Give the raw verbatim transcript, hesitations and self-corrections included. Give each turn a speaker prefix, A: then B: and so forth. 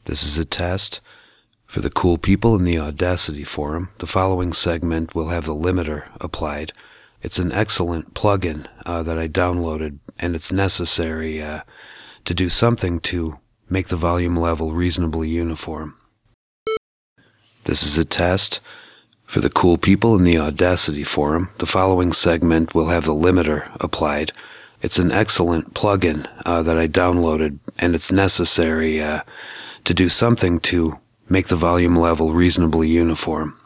A: This is a test for the cool people in the Audacity forum. The following segment will have the limiter applied. It's an excellent plugin uh, that I downloaded, and it's necessary uh, to do something to make the volume level reasonably uniform. This is a test for the cool people in the Audacity forum. The following segment will have the limiter applied. It's an excellent plugin uh, that I downloaded, and it's necessary uh, to do something to make the volume level reasonably uniform.